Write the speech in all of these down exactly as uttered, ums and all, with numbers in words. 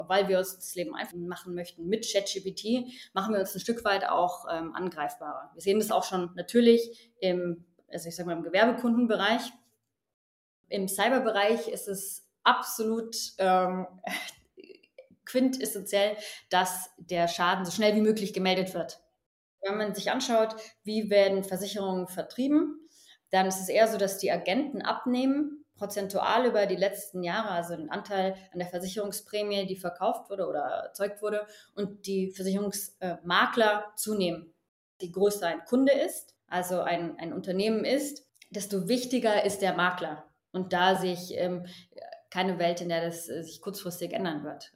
weil wir uns das Leben einfach machen möchten mit ChatGPT, machen wir uns ein Stück weit auch ähm, angreifbarer. Wir sehen das auch schon natürlich im, also ich sag mal im Gewerbekundenbereich. Im Cyberbereich ist es absolut ähm, quintessentiell, dass der Schaden so schnell wie möglich gemeldet wird. Wenn man sich anschaut, wie werden Versicherungen vertrieben, dann ist es eher so, dass die Agenten abnehmen, prozentual über die letzten Jahre, also den Anteil an der Versicherungsprämie, die verkauft wurde oder erzeugt wurde, und die Versicherungsmakler zunehmen. Je größer ein Kunde ist, also ein, ein Unternehmen ist, desto wichtiger ist der Makler. Und da sehe ich ähm, keine Welt, in der das äh, sich kurzfristig ändern wird.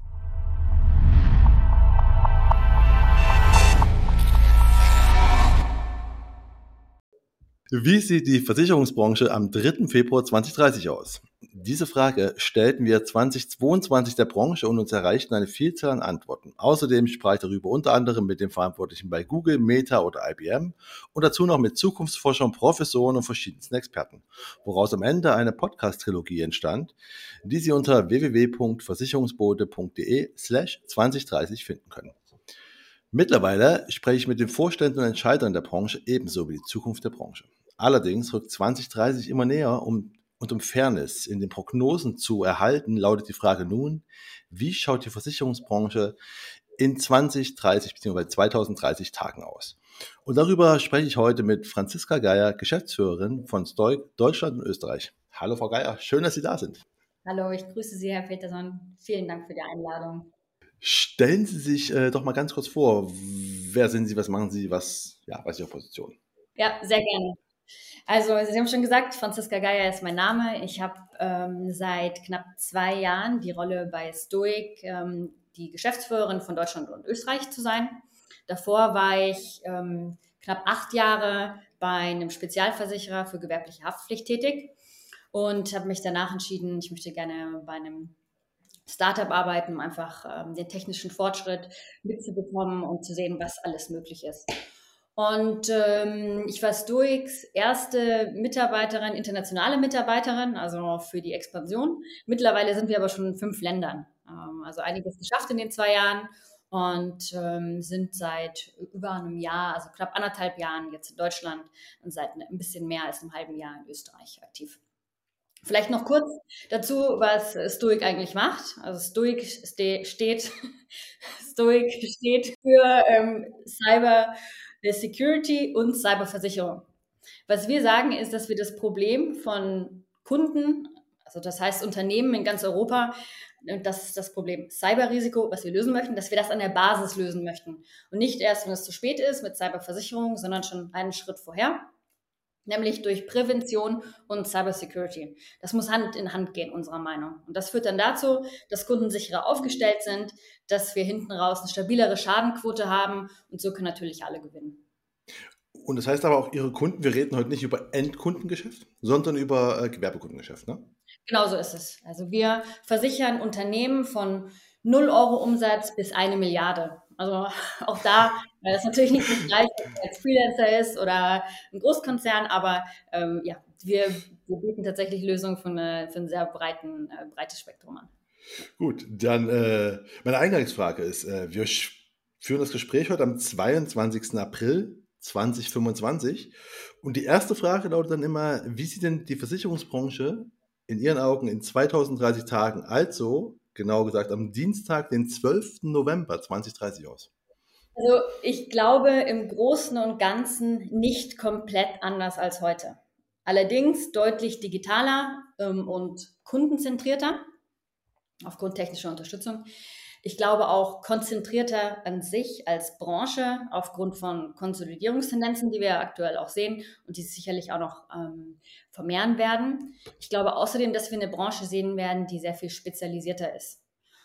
Wie sieht die Versicherungsbranche am dritten Februar zweitausenddreißig aus? Diese Frage stellten wir zweitausendzweiundzwanzig der Branche und uns erreichten eine Vielzahl an Antworten. Außerdem sprach ich darüber unter anderem mit den Verantwortlichen bei Google, Meta oder I B M und dazu noch mit Zukunftsforschern, Professoren und verschiedensten Experten, woraus am Ende eine Podcast-Trilogie entstand, die Sie unter w w w punkt versicherungsbote punkt d e slash zweitausenddreißig finden können. Mittlerweile spreche ich mit den Vorständen und Entscheidern der Branche ebenso wie die Zukunft der Branche. Allerdings rückt zweitausenddreißig immer näher um, und um Fairness in den Prognosen zu erhalten, lautet die Frage nun, wie schaut die Versicherungsbranche in zweitausenddreißig bzw. zweitausenddreißig Tagen aus? Und darüber spreche ich heute mit Franziska Geier, Geschäftsführerin von Stoic Deutschland und Österreich. Hallo Frau Geier, schön, dass Sie da sind. Hallo, ich grüße Sie, Herr Peterson. Vielen Dank für die Einladung. Stellen Sie sich äh, doch mal ganz kurz vor, wer sind Sie, was machen Sie, was, ja, was ist Ihre Position? Ja, sehr gerne. Also, Sie haben schon gesagt, Franziska Geier ist mein Name. Ich habe ähm, seit knapp zwei Jahren die Rolle bei Stoic, ähm, die Geschäftsführerin von Deutschland und Österreich zu sein. Davor war ich ähm, knapp acht Jahre bei einem Spezialversicherer für gewerbliche Haftpflicht tätig und habe mich danach entschieden, ich möchte gerne bei einem Startup arbeiten, um einfach ähm, den technischen Fortschritt mitzubekommen und zu sehen, was alles möglich ist. Und ähm, ich war Stoics erste Mitarbeiterin, internationale Mitarbeiterin, also für die Expansion. Mittlerweile sind wir aber schon in fünf Ländern. Ähm, also einiges geschafft in den zwei Jahren und ähm, sind seit über einem Jahr, also knapp anderthalb Jahren jetzt in Deutschland und seit ein bisschen mehr als einem halben Jahr in Österreich aktiv. Vielleicht noch kurz dazu, was Stoic eigentlich macht. Also Stoic ste- steht, Stoic steht für ähm, Cyber Security und Cyberversicherung. Was wir sagen, ist, dass wir das Problem von Kunden, also das heißt Unternehmen in ganz Europa, das ist das Problem Cyberrisiko, was wir lösen möchten, dass wir das an der Basis lösen möchten. Und nicht erst, wenn es zu spät ist mit Cyberversicherung, sondern schon einen Schritt vorher. Nämlich durch Prävention und Cybersecurity. Das muss Hand in Hand gehen, unserer Meinung. Und das führt dann dazu, dass Kunden sicherer aufgestellt sind, dass wir hinten raus eine stabilere Schadenquote haben und so können natürlich alle gewinnen. Und das heißt aber auch, Ihre Kunden, wir reden heute nicht über Endkundengeschäft, sondern über äh, Gewerbekundengeschäft, ne? Genau so ist es. Also wir versichern Unternehmen von null Euro Umsatz bis eine Milliarde. Also auch da, weil das natürlich nicht das gleiche als Freelancer ist oder ein Großkonzern, aber ähm, ja, wir, wir bieten tatsächlich Lösungen für, eine, für ein sehr breiten, äh, breites Spektrum an. Gut, dann äh, meine Eingangsfrage ist, äh, wir sch- führen das Gespräch heute am zweiundzwanzigsten April zweitausendfünfundzwanzig und die erste Frage lautet dann immer, wie sieht denn die Versicherungsbranche in Ihren Augen in zweitausenddreißig Tagen, also genau gesagt am Dienstag, den zwölften November zweitausenddreißig aus? Also ich glaube im Großen und Ganzen nicht komplett anders als heute. Allerdings deutlich digitaler ähm, und kundenzentrierter aufgrund technischer Unterstützung. Ich glaube auch konzentrierter an sich als Branche aufgrund von Konsolidierungstendenzen, die wir aktuell auch sehen und die sich sicherlich auch noch ähm, vermehren werden. Ich glaube außerdem, dass wir eine Branche sehen werden, die sehr viel spezialisierter ist.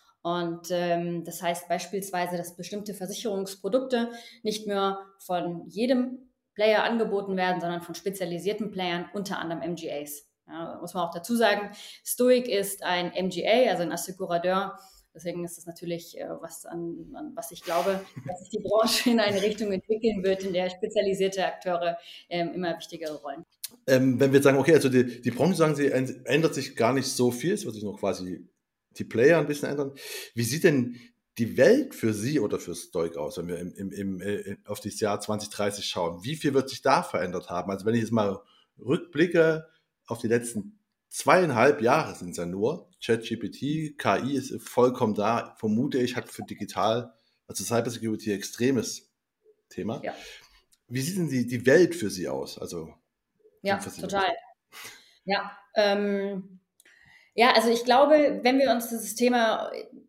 Und ähm, das heißt beispielsweise, dass bestimmte Versicherungsprodukte nicht mehr von jedem Player angeboten werden, sondern von spezialisierten Playern, unter anderem M G As. Ja, muss man auch dazu sagen, Stoic ist ein M G A, also ein Assekurateur. Deswegen ist das natürlich äh, was, an, an was ich glaube, dass sich die Branche in eine Richtung entwickeln wird, in der spezialisierte Akteure ähm, immer wichtigere Rollen. Ähm, wenn wir jetzt sagen, okay, also die, die Branche, sagen Sie, ändert sich gar nicht so viel, es wird sich noch quasi die Player ein bisschen ändern. Wie sieht denn die Welt für Sie oder für Stoic aus, wenn wir im, im, im, äh, auf das Jahr zwanzig dreißig schauen? Wie viel wird sich da verändert haben? Also wenn ich jetzt mal rückblicke auf die letzten zweieinhalb Jahre sind es ja nur, ChatGPT, K I ist vollkommen da, vermute ich, hat für digital, also Cybersecurity extremes Thema. Ja. Wie sieht denn die, die Welt für Sie aus? Also ja, total. Ja, ähm, ja, also ich glaube, wenn wir uns dieses Thema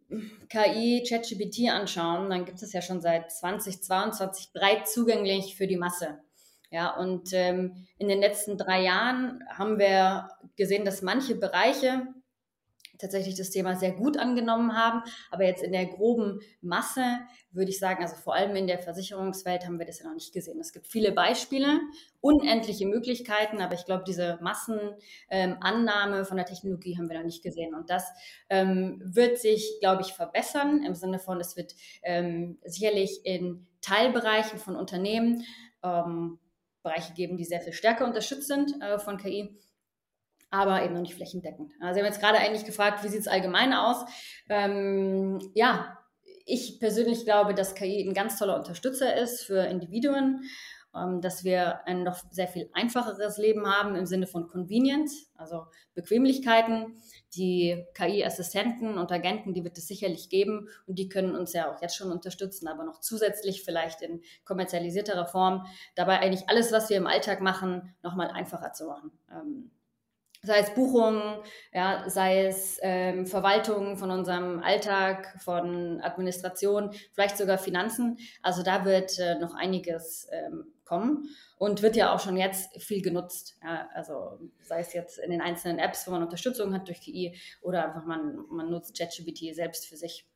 K I, ChatGPT anschauen, dann gibt es ja schon seit zwanzig zweiundzwanzig breit zugänglich für die Masse. Ja, und ähm, in den letzten drei Jahren haben wir gesehen, dass manche Bereiche tatsächlich das Thema sehr gut angenommen haben, aber jetzt in der groben Masse würde ich sagen, also vor allem in der Versicherungswelt haben wir das ja noch nicht gesehen. Es gibt viele Beispiele, unendliche Möglichkeiten, aber ich glaube, diese Massenannahme ähm, von der Technologie haben wir noch nicht gesehen. Und das ähm, wird sich, glaube ich, verbessern im Sinne von, es wird ähm, sicherlich in Teilbereichen von Unternehmen ähm, Bereiche geben, die sehr viel stärker unterstützt sind äh, von K I, aber eben noch nicht flächendeckend. Also Sie haben jetzt gerade eigentlich gefragt, wie sieht es allgemein aus? Ähm, ja, ich persönlich glaube, dass K I ein ganz toller Unterstützer ist für Individuen, ähm, dass wir ein noch sehr viel einfacheres Leben haben im Sinne von Convenience, also Bequemlichkeiten. Die K I-Assistenten und Agenten, die wird es sicherlich geben und die können uns ja auch jetzt schon unterstützen, aber noch zusätzlich vielleicht in kommerzialisierterer Form, dabei eigentlich alles, was wir im Alltag machen, nochmal einfacher zu machen. Ähm, sei es Buchungen, ja, sei es ähm, Verwaltung von unserem Alltag, von Administration, vielleicht sogar Finanzen. Also da wird äh, noch einiges ähm, kommen und wird ja auch schon jetzt viel genutzt. Ja, also sei es jetzt in den einzelnen Apps, wo man Unterstützung hat durch K I oder einfach man, man nutzt ChatGPT selbst für sich.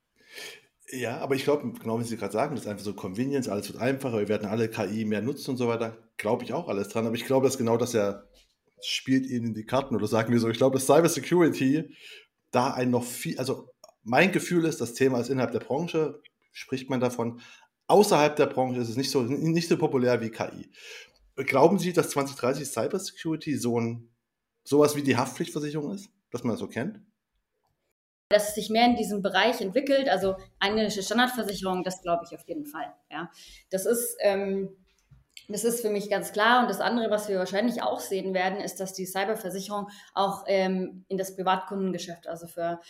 Ja, aber ich glaube, genau wie Sie gerade sagen, das ist einfach so Convenience, alles wird einfacher, wir werden alle K I mehr nutzen und so weiter. Glaube ich auch alles dran, aber ich glaube, dass genau das ja spielt Ihnen in die Karten oder sagen wir so. Ich glaube, dass Cybersecurity da ein noch viel, also mein Gefühl ist, das Thema ist innerhalb der Branche, spricht man davon. Außerhalb der Branche ist es nicht so, nicht so populär wie K I. Glauben Sie, dass zwanzig dreißig Cybersecurity so ein, sowas wie die Haftpflichtversicherung ist, dass man das so kennt? Dass es sich mehr in diesem Bereich entwickelt, also eine Standardversicherung, das glaube ich auf jeden Fall. Ja. Das ist, ähm, das ist für mich ganz klar. Und das andere, was wir wahrscheinlich auch sehen werden, ist, dass die Cyberversicherung auch ähm, in das Privatkundengeschäft, also für,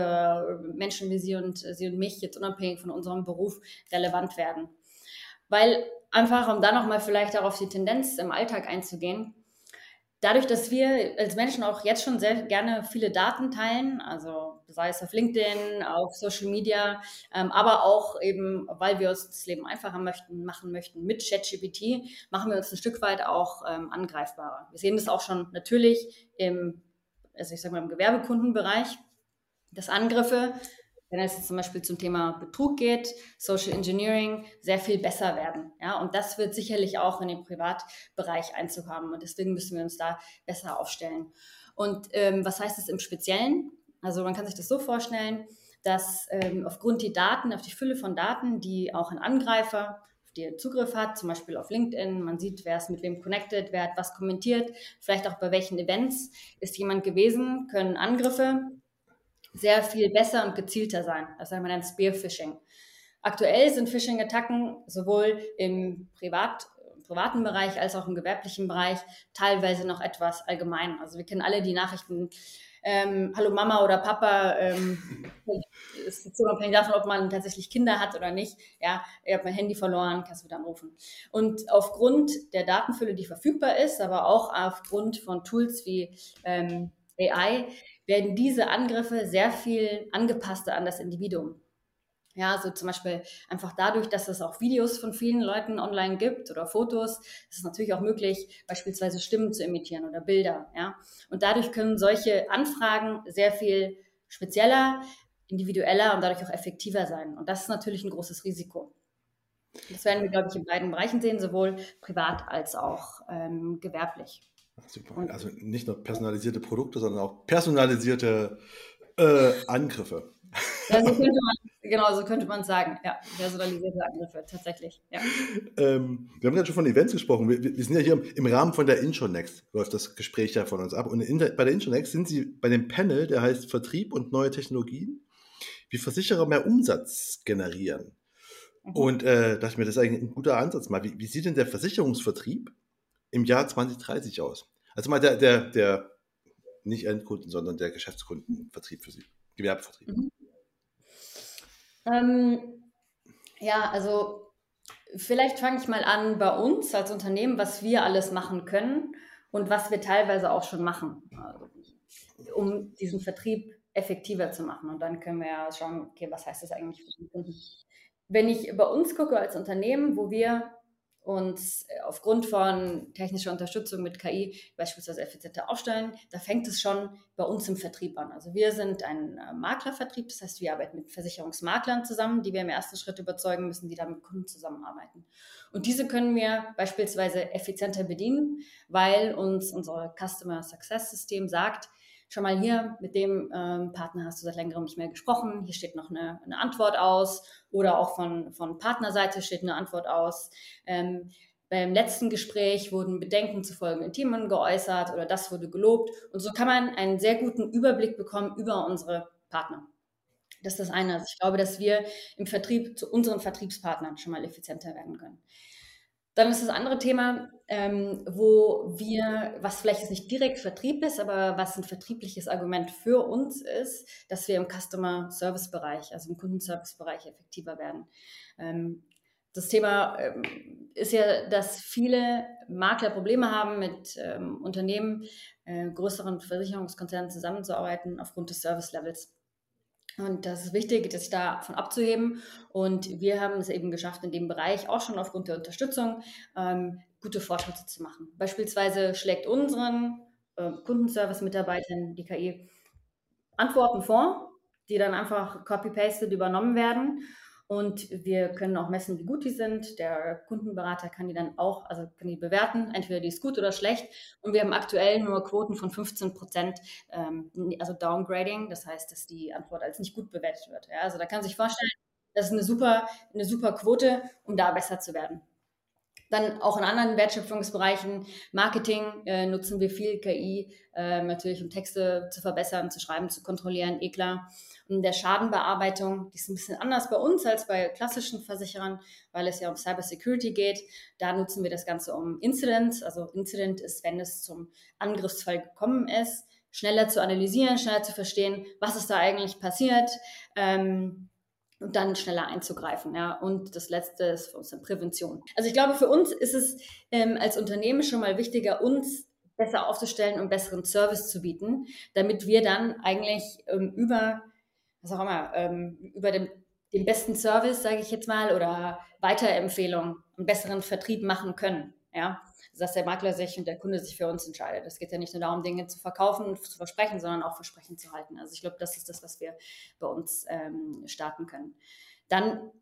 für Menschen wie Sie und, Sie und mich, jetzt unabhängig von unserem Beruf, relevant werden. Weil einfach, um da nochmal vielleicht auch auf die Tendenz im Alltag einzugehen, dadurch, dass wir als Menschen auch jetzt schon sehr gerne viele Daten teilen, also sei es auf LinkedIn, auf Social Media, ähm, aber auch eben, weil wir uns das Leben einfacher möchten, machen möchten mit ChatGPT, machen wir uns ein Stück weit auch ähm, angreifbarer. Wir sehen das auch schon natürlich im, also ich sag mal im Gewerbekundenbereich, dass Angriffe, wenn es jetzt zum Beispiel zum Thema Betrug geht, Social Engineering, sehr viel besser werden. Ja? Und das wird sicherlich auch in den Privatbereich Einzug haben. Und deswegen müssen wir uns da besser aufstellen. Und ähm, was heißt es im Speziellen? Also man kann sich das so vorstellen, dass ähm, aufgrund die Daten, auf die Fülle von Daten, die auch ein Angreifer, auf die er Zugriff hat, zum Beispiel auf LinkedIn, man sieht, wer ist mit wem connected, wer hat was kommentiert, vielleicht auch bei welchen Events ist jemand gewesen, können Angriffe sehr viel besser und gezielter sein. Das nennt man dann Spearphishing. Aktuell sind Phishing-Attacken sowohl im Privat, privaten Bereich als auch im gewerblichen Bereich teilweise noch etwas allgemein. Also wir kennen alle die Nachrichten, ähm, hallo Mama oder Papa, ähm, es ist unabhängig davon, ob man tatsächlich Kinder hat oder nicht. Ja, ich habe mein Handy verloren, kannst du wieder anrufen. Und aufgrund der Datenfülle, die verfügbar ist, aber auch aufgrund von Tools wie ähm, A I, werden diese Angriffe sehr viel angepasster an das Individuum. Ja, so zum Beispiel einfach dadurch, dass es auch Videos von vielen Leuten online gibt oder Fotos, ist es natürlich auch möglich, beispielsweise Stimmen zu imitieren oder Bilder. Ja? Und dadurch können solche Anfragen sehr viel spezieller, individueller und dadurch auch effektiver sein. Und das ist natürlich ein großes Risiko. Das werden wir, glaube ich, in beiden Bereichen sehen, sowohl privat als auch ähm, gewerblich. Super. Also nicht nur personalisierte Produkte, sondern auch personalisierte äh, Angriffe. Ja, so könnte man, genau, so könnte man sagen. Ja, personalisierte Angriffe, tatsächlich. Ja. Ähm, wir haben gerade schon von Events gesprochen. Wir, wir sind ja hier im, im Rahmen von der Intronext, läuft das Gespräch ja von uns ab. Und in der, bei der Intronext sind Sie bei dem Panel, der heißt Vertrieb und neue Technologien, wie Versicherer mehr Umsatz generieren. Mhm. Und äh, dachte ich mir, das ist eigentlich ein guter Ansatz mal. Wie, wie sieht denn der Versicherungsvertrieb im Jahr zwanzig dreißig aus? Also mal der, der, der nicht Endkunden, sondern der Geschäftskundenvertrieb für Sie, Gewerbevertrieb. Mhm. Ähm, ja, also vielleicht fange ich mal an bei uns als Unternehmen, was wir alles machen können und was wir teilweise auch schon machen, also, um diesen Vertrieb effektiver zu machen. Und dann können wir ja schauen, okay, was heißt das eigentlich für den Kunden? Wenn ich bei uns gucke als Unternehmen, wo wir uns aufgrund von technischer Unterstützung mit K I beispielsweise effizienter aufstellen, da fängt es schon bei uns im Vertrieb an. Also wir sind ein Maklervertrieb, das heißt, wir arbeiten mit Versicherungsmaklern zusammen, die wir im ersten Schritt überzeugen müssen, die dann mit Kunden zusammenarbeiten. Und diese können wir beispielsweise effizienter bedienen, weil uns unser Customer Success System sagt, schau mal hier, mit dem ähm, Partner hast du seit längerem nicht mehr gesprochen, hier steht noch eine, eine Antwort aus oder auch von, von Partnerseite steht eine Antwort aus. Ähm, beim letzten Gespräch wurden Bedenken zu folgenden Themen geäußert oder das wurde gelobt und so kann man einen sehr guten Überblick bekommen über unsere Partner. Das ist das eine. Also ich glaube, dass wir im Vertrieb zu unseren Vertriebspartnern schon mal effizienter werden können. Dann ist das andere Thema, ähm, wo wir, was vielleicht jetzt nicht direkt Vertrieb ist, aber was ein vertriebliches Argument für uns ist, dass wir im Customer Service Bereich, also im Kundenservice Bereich effektiver werden. Ähm, das Thema ähm, ist ja, dass viele Makler Probleme haben, mit ähm, Unternehmen, äh, größeren Versicherungskonzernen zusammenzuarbeiten aufgrund des Service Levels. Und das ist wichtig, sich davon abzuheben. Und wir haben es eben geschafft, in dem Bereich auch schon aufgrund der Unterstützung ähm, gute Fortschritte zu machen. Beispielsweise schlägt unseren äh, Kundenservice-Mitarbeitern die K I Antworten vor, die dann einfach copy-pasted übernommen werden. Und wir können auch messen, wie gut die sind. Der Kundenberater kann die dann auch, also kann die bewerten, entweder die ist gut oder schlecht. Und wir haben aktuell nur Quoten von fünfzehn Prozent, ähm, also Downgrading. Das heißt, dass die Antwort als nicht gut bewertet wird. Ja, also da kann man sich vorstellen, das ist eine super, eine super Quote, um da besser zu werden. Dann auch in anderen Wertschöpfungsbereichen, Marketing, äh, nutzen wir viel K I, äh, natürlich um Texte zu verbessern, zu schreiben, zu kontrollieren, eh klar. Und in der Schadenbearbeitung, die ist ein bisschen anders bei uns als bei klassischen Versicherern, weil es ja um Cybersecurity geht. Da nutzen wir das Ganze um Incident. Also Incident ist, wenn es zum Angriffsfall gekommen ist, schneller zu analysieren, schneller zu verstehen, was ist da eigentlich passiert, ähm, und dann schneller einzugreifen. Ja. Und das Letzte ist für uns dann Prävention. Also ich glaube, für uns ist es ähm, als Unternehmen schon mal wichtiger, uns besser aufzustellen und besseren Service zu bieten, damit wir dann eigentlich ähm, über, was auch immer, ähm, über dem, den besten Service, sage ich jetzt mal, oder Weiterempfehlungen, einen besseren Vertrieb machen können. Ja, dass der Makler sich und der Kunde sich für uns entscheidet. Es geht ja nicht nur darum, Dinge zu verkaufen und zu versprechen, sondern auch Versprechen zu halten. Also ich glaube, das ist das, was wir bei uns ähm, starten können. Dann,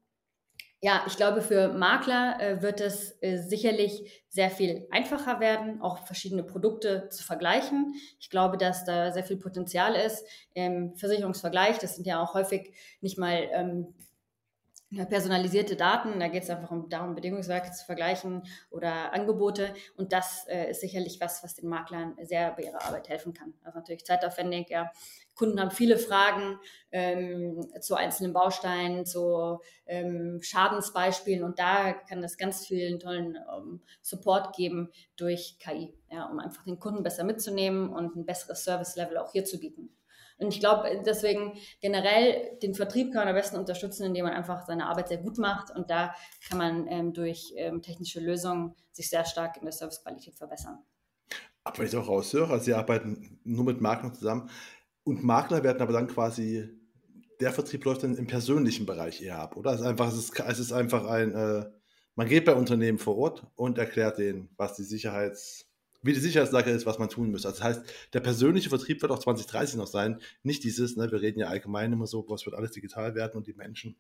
ja, ich glaube, für Makler äh, wird es äh, sicherlich sehr viel einfacher werden, auch verschiedene Produkte zu vergleichen. Ich glaube, dass da sehr viel Potenzial ist im Versicherungsvergleich. Das sind ja auch häufig nicht mal ähm, personalisierte Daten, da geht es einfach um, darum, Bedingungswerke zu vergleichen oder Angebote und das äh, ist sicherlich was, was den Maklern sehr bei ihrer Arbeit helfen kann. Also natürlich zeitaufwendig, ja. Kunden haben viele Fragen ähm, zu einzelnen Bausteinen, zu ähm, Schadensbeispielen und da kann es ganz vielen tollen ähm, Support geben durch K I, ja, um einfach den Kunden besser mitzunehmen und ein besseres Service-Level auch hier zu bieten. Und ich glaube, deswegen generell den Vertrieb kann man am besten unterstützen, indem man einfach seine Arbeit sehr gut macht. Und da kann man ähm, durch ähm, technische Lösungen sich sehr stark in der Servicequalität verbessern. Aber wenn ich es auch raushöre, Sie arbeiten nur mit Maklern zusammen und Makler werden aber dann quasi, der Vertrieb läuft dann im persönlichen Bereich eher ab, oder? Es ist einfach, es ist, es ist einfach ein, äh, man geht bei Unternehmen vor Ort und erklärt denen, was die Sicherheits wie die Sicherheitslage ist, was man tun muss. Also das heißt, der persönliche Vertrieb wird auch zwanzig dreißig noch sein. Nicht dieses, ne, wir reden ja allgemein immer so, was wird alles digital werden und die Menschen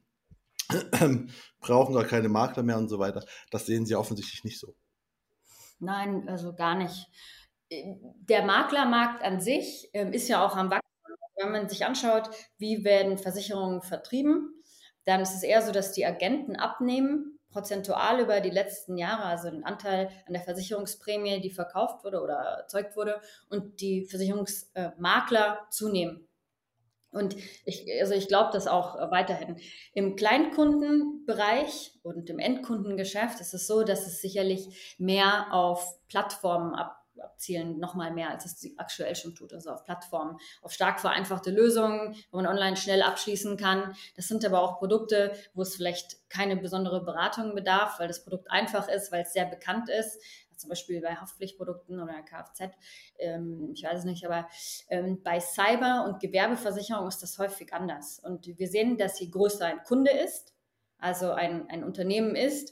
brauchen gar keine Makler mehr und so weiter. Das sehen Sie offensichtlich nicht so. Nein, also gar nicht. Der Maklermarkt an sich ähm, ist ja auch am Wachsen. wenn man sich anschaut, wie werden Versicherungen vertrieben, dann ist es eher so, dass die Agenten abnehmen, prozentual über die letzten Jahre, also den Anteil an der Versicherungsprämie, die verkauft wurde oder erzeugt wurde, und die Versicherungsmakler zunehmen. Und ich, also ich glaube das auch weiterhin. Im Kleinkundenbereich und im Endkundengeschäft ist es so, dass es sicherlich mehr auf Plattformen ab, abzielen, nochmal mehr, als es aktuell schon tut. Also auf Plattformen, auf stark vereinfachte Lösungen, wo man online schnell abschließen kann. Das sind aber auch Produkte, wo es vielleicht keine besondere Beratung bedarf, weil das Produkt einfach ist, weil es sehr bekannt ist. Zum Beispiel bei Haftpflichtprodukten oder Kfz, ähm, ich weiß es nicht, aber ähm, bei Cyber- und Gewerbeversicherung ist das häufig anders. Und wir sehen, dass je größer ein Kunde ist, also ein, ein Unternehmen ist,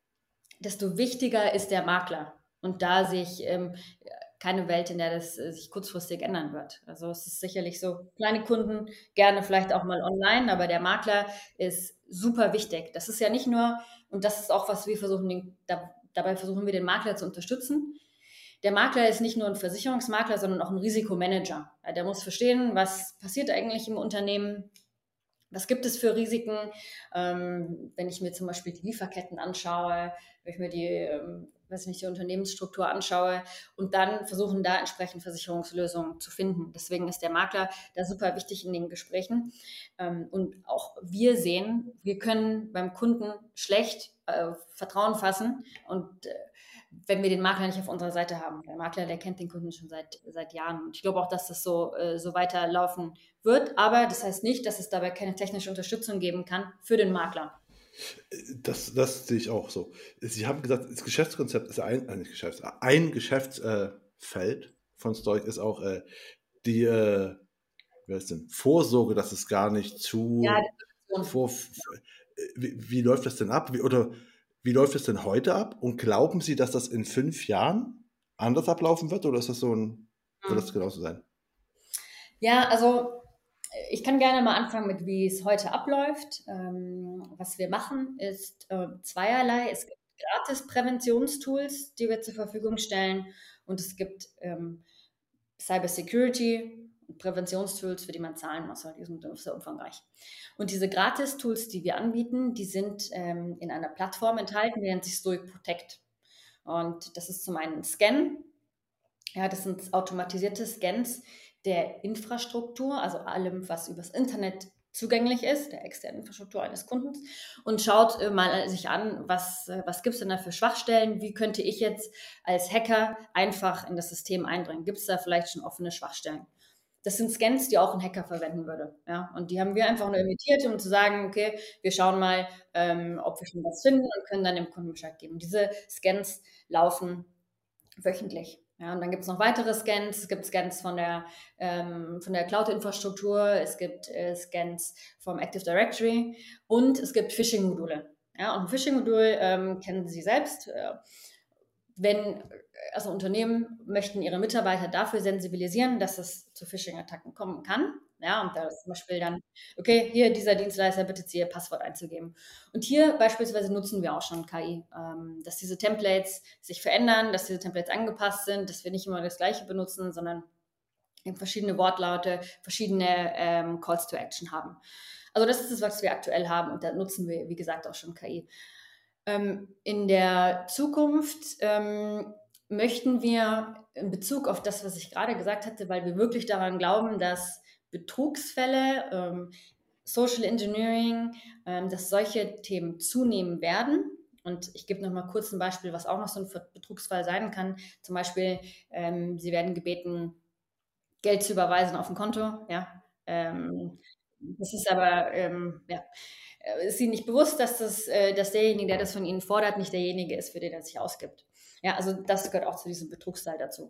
desto wichtiger ist der Makler. Und da sehe ich ähm, keine Welt, in der das äh, sich kurzfristig ändern wird. Also es ist sicherlich so, kleine Kunden gerne vielleicht auch mal online, aber der Makler ist super wichtig. Das ist ja nicht nur, und das ist auch, was wir versuchen, den, da, dabei versuchen wir den Makler zu unterstützen. Der Makler ist nicht nur ein Versicherungsmakler, sondern auch ein Risikomanager. Der muss verstehen, was passiert eigentlich im Unternehmen, was gibt es für Risiken, ähm, wenn ich mir zum Beispiel die Lieferketten anschaue, wenn ich mir die, ähm, weiß nicht, die Unternehmensstruktur anschaue und dann versuchen, da entsprechend Versicherungslösungen zu finden. Deswegen ist der Makler da super wichtig in den Gesprächen. Ähm, und auch wir sehen, wir können beim Kunden schlecht äh, Vertrauen fassen und äh, wenn wir den Makler nicht auf unserer Seite haben. Der Makler, der kennt den Kunden schon seit, seit Jahren. Und ich glaube auch, dass das so, äh, so weiterlaufen wird. Aber das heißt nicht, dass es dabei keine technische Unterstützung geben kann für den Makler. Das, das sehe ich auch so. Sie haben gesagt, das Geschäftskonzept ist ein, äh, nicht Geschäfts-, ein Geschäftsfeld von Stoic ist auch äh, die äh, wer ist denn? Vorsorge, dass es gar nicht Ja, zu die vor, wie, wie läuft das denn ab? Wie, oder wie läuft es denn heute ab? Und glauben Sie, dass das in fünf Jahren anders ablaufen wird? Oder ist das so ein, wird das genauso sein? Ja, also ich kann gerne mal anfangen mit, wie es heute abläuft. Ähm, was wir machen, ist äh, zweierlei. Es gibt gratis Präventionstools, die wir zur Verfügung stellen, und es gibt ähm, Cyber Security und Präventionstools, für die man zahlen muss. Die sind sehr umfangreich. Und diese Gratis-Tools, die wir anbieten, die sind ähm, in einer Plattform enthalten, die nennt sich Stoic Protect. Und das ist zum einen Scan. Ja, das sind automatisierte Scans der Infrastruktur, also allem, was übers Internet zugänglich ist, der externen Infrastruktur eines Kundens, und schaut äh, mal sich an, was, äh, was gibt es denn da für Schwachstellen, wie könnte ich jetzt als Hacker einfach in das System eindringen, gibt es da vielleicht schon offene Schwachstellen. Das sind Scans, die auch ein Hacker verwenden würde. Ja? Und die haben wir einfach nur imitiert, um zu sagen, okay, wir schauen mal, ähm, ob wir schon was finden und können dann dem Kunden Bescheid geben. Diese Scans laufen wöchentlich. Ja, und dann gibt es noch weitere Scans. Es gibt Scans von der, ähm, von der Cloud-Infrastruktur, es gibt äh, Scans vom Active Directory und es gibt Phishing-Module. Ja, und ein Phishing-Modul ähm, kennen Sie selbst. Äh, wenn also Unternehmen möchten ihre Mitarbeiter dafür sensibilisieren, dass es zu Phishing-Attacken kommen kann. Ja, und da ist zum Beispiel dann, okay, hier dieser Dienstleister bittet Sie, Ihr Passwort einzugeben. Und hier beispielsweise nutzen wir auch schon K I, ähm, dass diese Templates sich verändern, dass diese Templates angepasst sind, dass wir nicht immer das Gleiche benutzen, sondern eben verschiedene Wortlaute, verschiedene ähm, Calls to Action haben. Also das ist das, was wir aktuell haben, und da nutzen wir, wie gesagt, auch schon K I. Ähm, in der Zukunft ähm, möchten wir in Bezug auf das, was ich gerade gesagt hatte, weil wir wirklich daran glauben, dass Betrugsfälle, ähm, Social Engineering, ähm, dass solche Themen zunehmen werden. Und ich gebe noch mal kurz ein Beispiel, was auch noch so ein Betrugsfall sein kann. Zum Beispiel, ähm, Sie werden gebeten, Geld zu überweisen auf ein Konto. Ja, ähm, das ist aber ähm, ja, äh, ist Ihnen nicht bewusst, dass, das, äh, dass derjenige, der das von Ihnen fordert, nicht derjenige ist, für den er sich ausgibt. Ja, also das gehört auch zu diesem Betrugsteil dazu.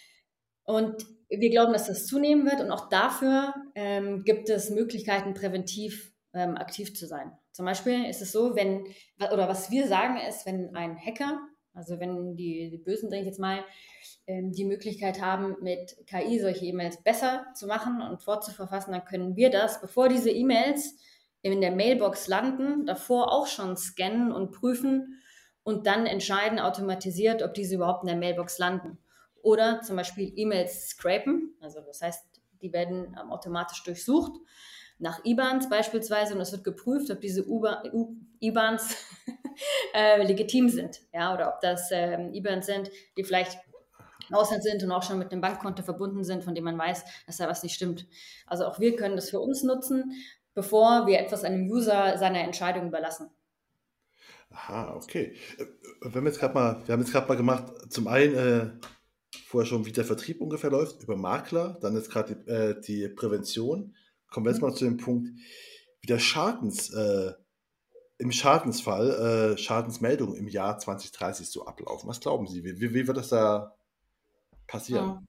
Und wir glauben, dass das zunehmen wird, und auch dafür ähm, gibt es Möglichkeiten, präventiv ähm, aktiv zu sein. Zum Beispiel ist es so, wenn, oder was wir sagen ist, wenn ein Hacker, also wenn die, die Bösen, denke ich jetzt mal, ähm, die Möglichkeit haben, mit K I solche E-Mails besser zu machen und vorzuverfassen, dann können wir das, bevor diese E-Mails in der Mailbox landen, davor auch schon scannen und prüfen und dann entscheiden automatisiert, ob diese überhaupt in der Mailbox landen. Oder zum Beispiel E-Mails scrapen, also das heißt, Die werden ähm, automatisch durchsucht, nach I B A Ns beispielsweise, und es wird geprüft, ob diese I B A Ns äh, legitim sind, ja, oder ob das ähm, I B A Ns sind, die vielleicht im Ausland sind und auch schon mit einem Bankkonto verbunden sind, von dem man weiß, dass da was nicht stimmt. Also auch wir können das für uns nutzen, bevor wir etwas einem User seiner Entscheidung überlassen. Aha, okay. Äh, Wir haben jetzt gerade mal, wir haben jetzt gerade mal gemacht, zum einen äh, vorher schon, wie der Vertrieb ungefähr läuft, über Makler, dann jetzt gerade die, äh, die Prävention. Kommen wir jetzt mal zu dem Punkt, wie der Schadens, äh, im Schadensfall, äh, Schadensmeldungen im Jahr zwanzig dreißig so ablaufen. Was glauben Sie? Wie, wie, wie wird das da passieren?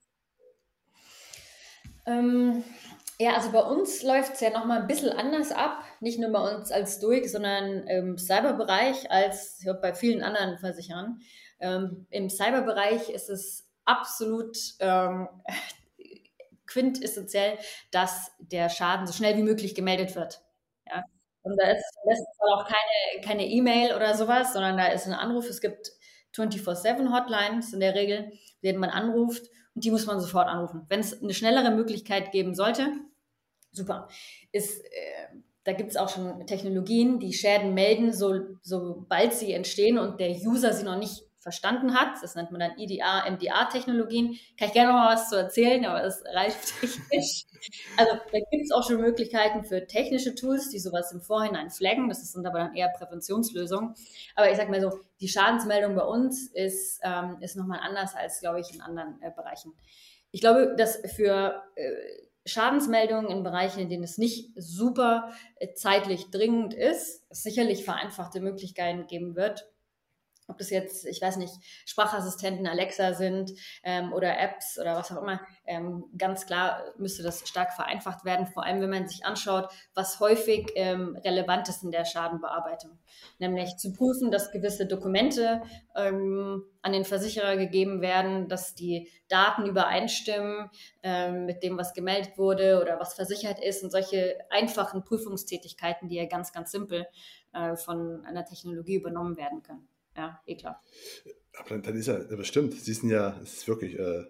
Ja. Ähm, ja, also bei uns läuft es ja nochmal ein bisschen anders ab. Nicht nur bei uns als Stoic, sondern im Cyberbereich als ich glaub, bei vielen anderen Versicherern. Ähm, Im Cyberbereich ist es absolut ähm, quintessentiell, dass der Schaden so schnell wie möglich gemeldet wird. Ja? Und da ist im besten Fall auch keine keine E-Mail oder sowas, sondern da ist ein Anruf. Es gibt vierundzwanzig sieben Hotlines in der Regel, denen man anruft und die muss man sofort anrufen. Wenn es eine schnellere Möglichkeit geben sollte, super. Ist, äh, da gibt es auch schon Technologien, die Schäden melden, so, sobald sie entstehen und der User sie noch nicht verstanden hat. Das nennt man dann I D R, M D R-Technologien. Kann ich gerne noch mal was zu erzählen, aber das reicht technisch. Also da gibt es auch schon Möglichkeiten für technische Tools, die sowas im Vorhinein flaggen. Das sind aber dann eher Präventionslösungen. Aber ich sag mal so, die Schadensmeldung bei uns ist, ähm, ist nochmal anders als, glaube ich, in anderen äh, Bereichen. Ich glaube, dass für äh, Schadensmeldungen in Bereichen, in denen es nicht super äh, zeitlich dringend ist, es sicherlich vereinfachte Möglichkeiten geben wird. Ob das jetzt, ich weiß nicht, Sprachassistenten, Alexa sind ähm, oder Apps oder was auch immer, ähm, ganz klar müsste das stark vereinfacht werden, vor allem wenn man sich anschaut, was häufig ähm, relevant ist in der Schadenbearbeitung. Nämlich zu prüfen, dass gewisse Dokumente ähm, an den Versicherer gegeben werden, dass die Daten übereinstimmen ähm, mit dem, was gemeldet wurde oder was versichert ist und solche einfachen Prüfungstätigkeiten, die ja ganz, ganz simpel äh, von einer Technologie übernommen werden können. Ja, eh klar. Aber dann, dann ist ja, aber stimmt, Sie sind ja, es ist wirklich, äh,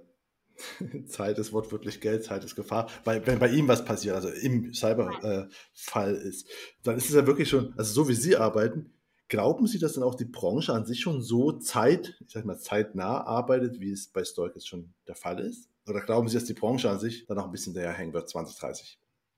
Zeit ist wortwörtlich Geld, Zeit ist Gefahr. Weil, wenn bei ihm was passiert, also im Cyberfall äh, ist, dann ist es ja wirklich schon, also so wie Sie arbeiten, glauben Sie, dass dann auch die Branche an sich schon so zeit, ich sag mal, zeitnah arbeitet, wie es bei Stoic jetzt schon der Fall ist? Oder glauben Sie, dass die Branche an sich dann auch ein bisschen daherhängen wird, zwanzig dreißig?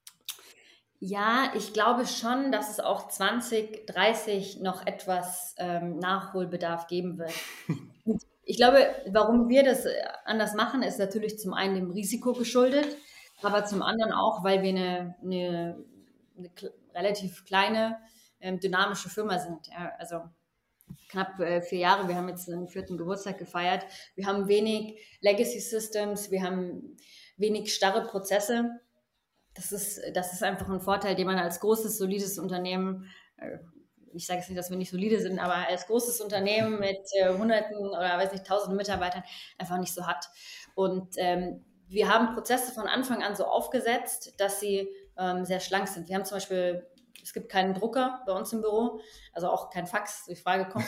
Ja, ich glaube schon, dass es auch zwanzig dreißig noch etwas ähm, Nachholbedarf geben wird. Und ich glaube, warum wir das äh, anders machen, ist natürlich zum einen dem Risiko geschuldet, aber zum anderen auch, weil wir eine, eine, eine kle- relativ kleine, ähm, dynamische Firma sind. Ja, also knapp äh, vier Jahre, wir haben jetzt den vierten Geburtstag gefeiert. Wir haben wenig Legacy Systems, wir haben wenig starre Prozesse. Das ist, das ist einfach ein Vorteil, den man als großes, solides Unternehmen, äh, ich sage jetzt nicht, dass wir nicht solide sind, aber als großes Unternehmen mit äh, Hunderten oder weiß nicht, Tausenden Mitarbeitern einfach nicht so hat. Und ähm, wir haben Prozesse von Anfang an so aufgesetzt, dass sie ähm, sehr schlank sind. Wir haben zum Beispiel, es gibt keinen Drucker bei uns im Büro, also auch kein Fax. Die Frage kommt,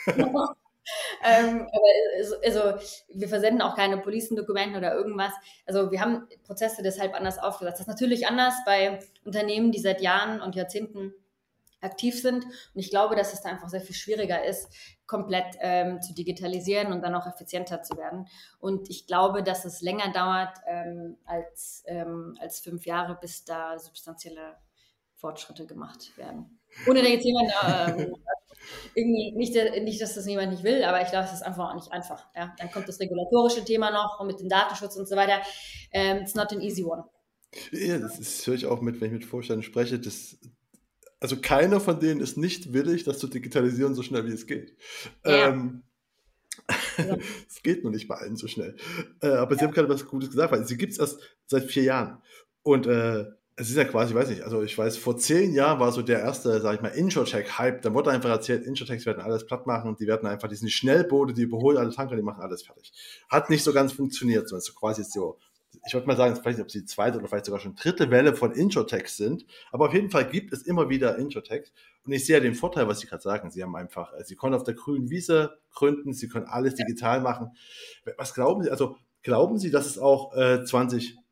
ähm, aber also, also wir versenden auch keine Policendokumenten oder irgendwas. Also wir haben Prozesse deshalb anders aufgesetzt. Das ist natürlich anders bei Unternehmen, die seit Jahren und Jahrzehnten aktiv sind. Und ich glaube, dass es da einfach sehr viel schwieriger ist, komplett ähm, zu digitalisieren und dann auch effizienter zu werden. Und ich glaube, dass es länger dauert ähm, als, ähm, als fünf Jahre, bis da substanzielle Fortschritte gemacht werden. Ohne da jetzt jemand ähm, irgendwie nicht, nicht, dass das jemand nicht will, aber ich glaube, es ist einfach auch nicht einfach. Ja? Dann kommt das regulatorische Thema noch und mit dem Datenschutz und so weiter. Ähm, it's not an easy one. Ja, das ist, höre ich auch mit, wenn ich mit Vorständen spreche, das, also keiner von denen ist nicht willig, das zu digitalisieren, so schnell wie es geht. Ja, Ähm, ja. Es geht nur nicht bei allen so schnell. Äh, aber Sie haben gerade was Gutes gesagt, weil sie gibt es erst seit vier Jahren. Und äh, es ist ja quasi, ich weiß nicht, also ich weiß, vor zehn Jahren war so der erste, sag ich mal, Insurtech-Hype. Da wurde einfach erzählt, Insurtechs werden alles platt machen und die werden einfach, die sind die Schnellboote, die überholen alle Tanker, die machen alles fertig. Hat nicht so ganz funktioniert, sondern so quasi so, ich würde mal sagen, ich weiß nicht, ob sie die zweite oder vielleicht sogar schon dritte Welle von Insurtechs sind, aber auf jeden Fall gibt es immer wieder Insurtechs und ich sehe ja den Vorteil, was Sie gerade sagen, Sie haben einfach, äh, Sie können auf der grünen Wiese gründen, Sie können alles digital machen. Was glauben Sie, also glauben Sie, dass es auch äh, zwanzig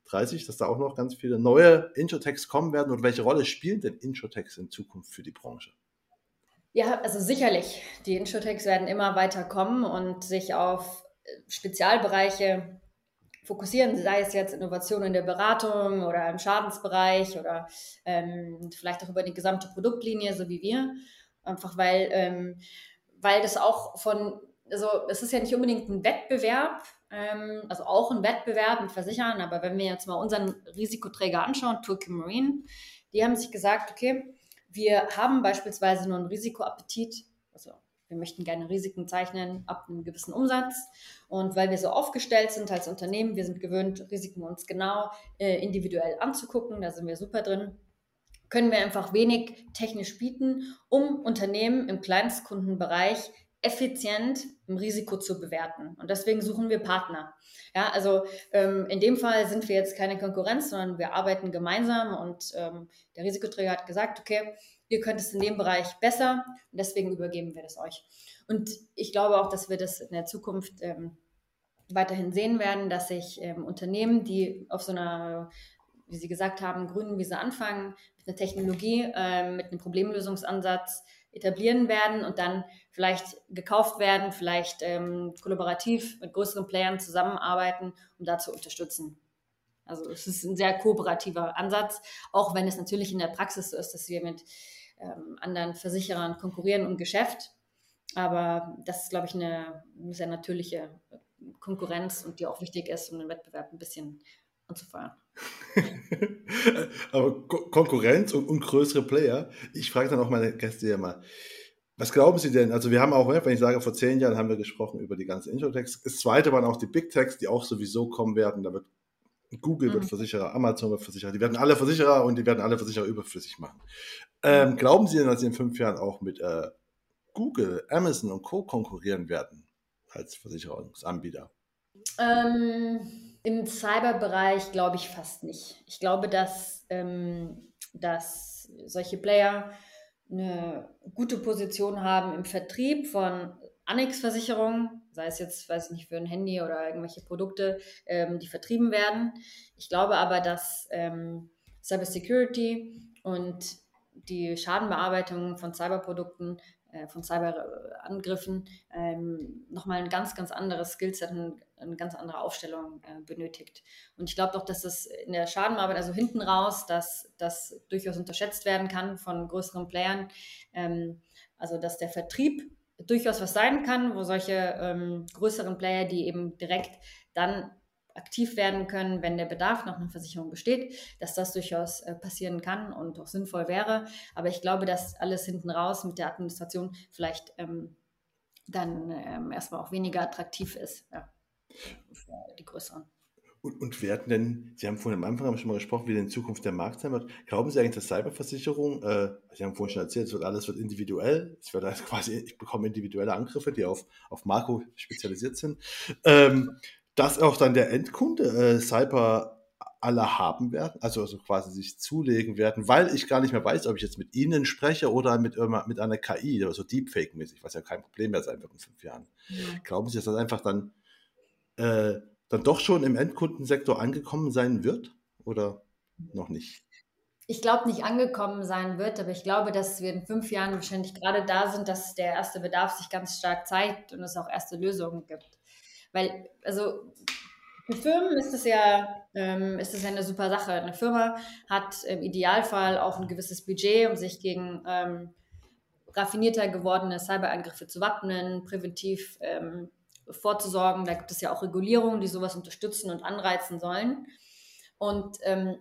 dreißig, dass da auch noch ganz viele neue Insurtechs kommen werden? Und welche Rolle spielen denn Insurtechs in Zukunft für die Branche? Ja, also sicherlich. Die Insurtechs werden immer weiter kommen und sich auf Spezialbereiche fokussieren, sei es jetzt Innovation in der Beratung oder im Schadensbereich oder ähm, vielleicht auch über die gesamte Produktlinie, so wie wir. Einfach weil, ähm, weil das auch von, also es ist ja nicht unbedingt ein Wettbewerb, ähm, also auch ein Wettbewerb mit Versicherern, aber wenn wir jetzt mal unseren Risikoträger anschauen, Tokio Marine, die haben sich gesagt, okay, wir haben beispielsweise nur einen Risikoappetit, also wir möchten gerne Risiken zeichnen ab einem gewissen Umsatz. Und weil wir so aufgestellt sind als Unternehmen, wir sind gewöhnt, Risiken uns genau äh, individuell anzugucken, da sind wir super drin, können wir einfach wenig technisch bieten, um Unternehmen im Kleinstkundenbereich effizient im Risiko zu bewerten. Und deswegen suchen wir Partner. Ja, also ähm, in dem Fall sind wir jetzt keine Konkurrenz, sondern wir arbeiten gemeinsam und ähm, der Risikoträger hat gesagt, okay, ihr könnt es in dem Bereich besser und deswegen übergeben wir das euch. Und ich glaube auch, dass wir das in der Zukunft ähm, weiterhin sehen werden, dass sich ähm, Unternehmen, die auf so einer, wie Sie gesagt haben, grünen Wiese anfangen, mit einer Technologie, äh, mit einem Problemlösungsansatz etablieren werden und dann vielleicht gekauft werden, vielleicht ähm, kollaborativ mit größeren Playern zusammenarbeiten, um da zu unterstützen. Also es ist ein sehr kooperativer Ansatz, auch wenn es natürlich in der Praxis so ist, dass wir mit ähm, anderen Versicherern konkurrieren um Geschäft. Aber das ist, glaube ich, eine sehr natürliche Konkurrenz und die auch wichtig ist, um den Wettbewerb ein bisschen anzufeuern. Aber Ko- Konkurrenz und, und größere Player. Ich frage dann auch meine Gäste ja mal, was glauben Sie denn? Also wir haben auch, wenn ich sage, vor zehn Jahren haben wir gesprochen über die ganzen Insurtechs. Das zweite waren auch die Big Techs, die auch sowieso kommen werden. Da wird Google wird Mhm. Versicherer, Amazon wird Versicherer, die werden alle Versicherer und die werden alle Versicherer überflüssig machen. Ähm, glauben Sie denn, dass Sie in fünf Jahren auch mit äh, Google, Amazon und Co. konkurrieren werden als Versicherungsanbieter? Ähm, Im Cyberbereich glaube ich fast nicht. Ich glaube, dass, ähm, dass solche Player eine gute Position haben im Vertrieb von Annex-Versicherungen, sei es jetzt, weiß ich nicht, für ein Handy oder irgendwelche Produkte, ähm, die vertrieben werden. Ich glaube aber, dass ähm, Cybersecurity und die Schadenbearbeitung von Cyberprodukten, äh, von Cyberangriffen ähm, nochmal ein ganz, ganz anderes Skillset und eine ganz andere Aufstellung äh, benötigt. Und ich glaube doch, dass das in der Schadenarbeit, also hinten raus, dass das durchaus unterschätzt werden kann von größeren Playern. Ähm, also dass der Vertrieb durchaus was sein kann, wo solche ähm, größeren Player, die eben direkt dann aktiv werden können, wenn der Bedarf nach einer Versicherung besteht, dass das durchaus äh, passieren kann und auch sinnvoll wäre. Aber ich glaube, dass alles hinten raus mit der Administration vielleicht ähm, dann ähm, erstmal auch weniger attraktiv ist, ja, für die größeren. Und, und werden denn, Sie haben vorhin am Anfang haben schon mal gesprochen, wie denn in Zukunft der Markt sein wird. Glauben Sie eigentlich, dass Cyberversicherung, äh, Sie haben vorhin schon erzählt, es wird alles wird individuell, es wird also quasi, ich bekomme individuelle Angriffe, die auf, auf Makro spezialisiert sind, ähm, dass auch dann der Endkunde äh, Cyber alle haben werden, also, also quasi sich zulegen werden, weil ich gar nicht mehr weiß, ob ich jetzt mit Ihnen spreche oder mit, mit einer K I, also Deepfake-mäßig, was ja kein Problem mehr sein wird in fünf Jahren. Ja. Glauben Sie, dass das einfach dann äh, dann doch schon im Endkundensektor angekommen sein wird oder noch nicht? Ich glaube, nicht angekommen sein wird, aber ich glaube, dass wir in fünf Jahren wahrscheinlich gerade da sind, dass der erste Bedarf sich ganz stark zeigt und es auch erste Lösungen gibt. Weil, also für Firmen ist es ja, ähm, ist es ja eine super Sache. Eine Firma hat im Idealfall auch ein gewisses Budget, um sich gegen ähm, raffinierter gewordene Cyberangriffe zu wappnen, präventiv ähm, vorzusorgen. Da gibt es ja auch Regulierungen, die sowas unterstützen und anreizen sollen. Und ähm,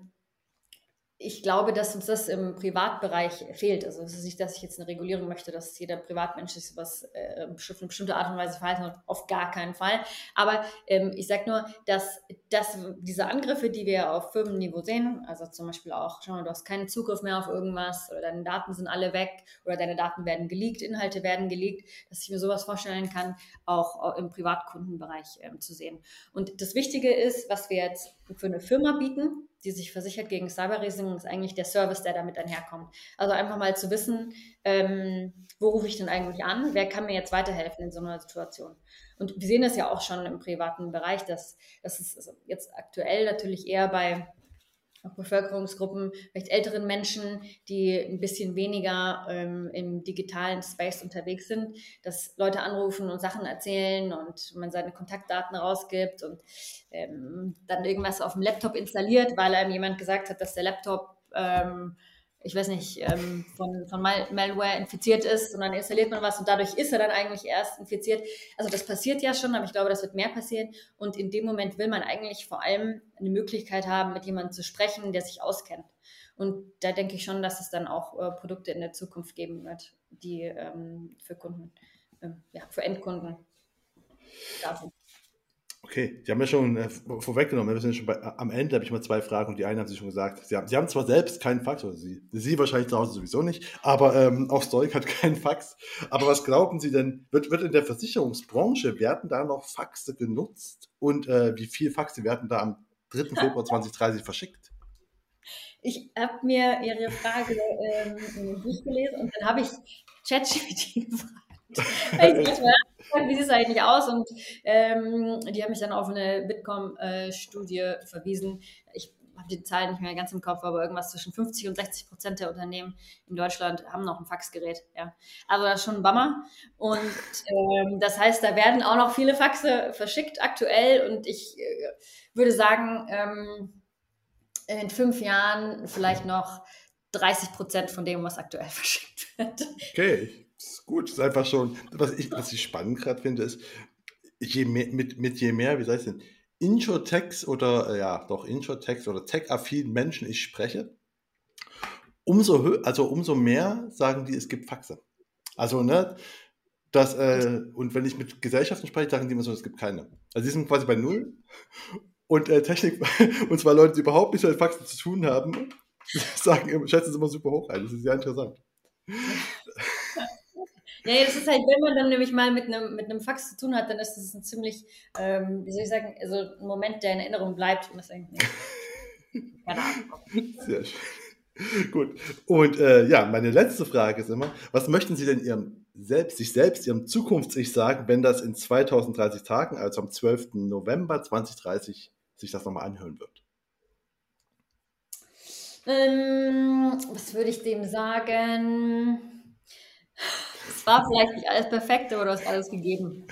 ich glaube, dass uns das im Privatbereich fehlt. Also es ist nicht, dass ich jetzt eine Regulierung möchte, dass jeder Privatmensch sich sowas äh, auf eine bestimmte Art und Weise verhalten hat, auf gar keinen Fall. Aber ähm, ich sage nur, dass, dass diese Angriffe, die wir auf Firmenniveau sehen, also zum Beispiel auch, schau mal, du hast keinen Zugriff mehr auf irgendwas oder deine Daten sind alle weg oder deine Daten werden geleakt, Inhalte werden geleakt, dass ich mir sowas vorstellen kann, auch im Privatkundenbereich ähm, zu sehen. Und das Wichtige ist, was wir jetzt für eine Firma bieten, die sich versichert gegen Cyberrisiken, ist eigentlich der Service, der damit einherkommt. Also einfach mal zu wissen, ähm, wo rufe ich denn eigentlich an? Wer kann mir jetzt weiterhelfen in so einer Situation? Und wir sehen das ja auch schon im privaten Bereich, dass das ist jetzt aktuell natürlich eher bei auch Bevölkerungsgruppen, vielleicht älteren Menschen, die ein bisschen weniger ähm, im digitalen Space unterwegs sind, dass Leute anrufen und Sachen erzählen und man seine Kontaktdaten rausgibt und ähm, dann irgendwas auf dem Laptop installiert, weil einem jemand gesagt hat, dass der Laptop, ähm, ich weiß nicht, ähm, von, von Mal- Malware infiziert ist und dann installiert man was und dadurch ist er dann eigentlich erst infiziert. Also das passiert ja schon, aber ich glaube, das wird mehr passieren und in dem Moment will man eigentlich vor allem eine Möglichkeit haben, mit jemandem zu sprechen, der sich auskennt. Und da denke ich schon, dass es dann auch äh, Produkte in der Zukunft geben wird, die ähm, für Kunden, ähm, ja, für Endkunden da sind. Okay, die haben ja schon äh, vorweggenommen, wir sind schon bei, am Ende habe ich mal zwei Fragen und die eine haben Sie schon gesagt. Sie haben, Sie haben zwar selbst keinen Fax, oder Sie, Sie wahrscheinlich zu Hause sowieso nicht, aber ähm, auch Stoic hat keinen Fax. Aber was glauben Sie denn, wird, wird in der Versicherungsbranche, werden da noch Faxe genutzt und äh, wie viel Faxe werden da am dritten Februar zweitausenddreißig verschickt? Ich habe mir Ihre Frage ähm, durchgelesen und dann habe ich ChatGPT gefragt. Ich dachte, wie sieht es eigentlich aus? Und ähm, die haben mich dann auf eine Bitkom-Studie äh, verwiesen. Ich habe die Zahlen nicht mehr ganz im Kopf, aber irgendwas zwischen fünfzig und sechzig Prozent der Unternehmen in Deutschland haben noch ein Faxgerät. Ja. Also das ist schon ein Bummer. Und ähm, das heißt, da werden auch noch viele Faxe verschickt aktuell. Und ich äh, würde sagen, ähm, in fünf Jahren vielleicht noch dreißig Prozent von dem, was aktuell verschickt wird. Okay, ist gut. Ist einfach schon, was ich, was ich spannend gerade finde, ist, je mehr, mit, mit je mehr, wie soll ich denn, Insurtechs oder, äh, ja, doch Insurtechs oder tech-affinen Menschen ich spreche, umso, hö- also umso mehr sagen die, es gibt Faxe. Also, ne, das, äh, und wenn ich mit Gesellschaften spreche, sagen die immer so, es gibt keine. Also, die sind quasi bei Null. Und äh, Technik, und zwar Leute, die überhaupt nichts mit Faxen zu tun haben, sagen, immer- schätzen es immer super hoch ein. Das ist sehr interessant. Ja, das ist halt, wenn man dann nämlich mal mit einem, mit einem Fax zu tun hat, dann ist das ein ziemlich, ähm, wie soll ich sagen, also ein Moment, der in Erinnerung bleibt. Und das eigentlich nicht. Keine Ahnung. Sehr schön. Gut. Und äh, ja, meine letzte Frage ist immer, was möchten Sie denn Ihrem selbst, sich selbst, Ihrem Zukunfts-Ich sagen, wenn das in zweitausenddreißig Tagen, also am zwölften November zweitausenddreißig, sich das nochmal anhören wird? Ähm, was würde ich dem sagen? Es war vielleicht nicht alles perfekt, aber du hast alles gegeben.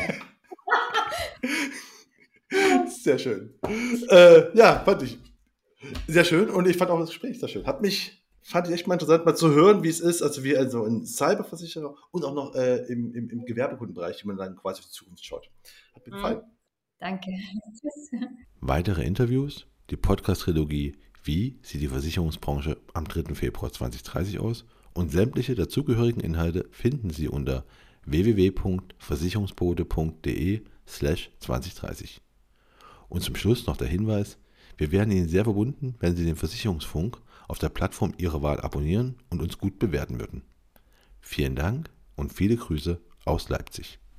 Sehr schön. Äh, ja, fand ich sehr schön und ich fand auch das Gespräch sehr schön. Hat mich, fand ich echt mal interessant, mal zu hören, wie es ist, also wie also ein Cyberversicherer und auch noch äh, im, im, im Gewerbekundenbereich, wie man dann quasi auf die Zukunft schaut. Hat mir gefallen. Danke. Weitere Interviews, die Podcast-Trilogie Wie sieht die Versicherungsbranche am dritten Februar zweitausenddreißig aus und sämtliche dazugehörigen Inhalte finden Sie unter w w w punkt versicherungsbote punkt de slash zweitausenddreißig. Und zum Schluss noch der Hinweis, wir wären Ihnen sehr verbunden, wenn Sie den Versicherungsfunk auf der Plattform Ihrer Wahl abonnieren und uns gut bewerten würden. Vielen Dank und viele Grüße aus Leipzig.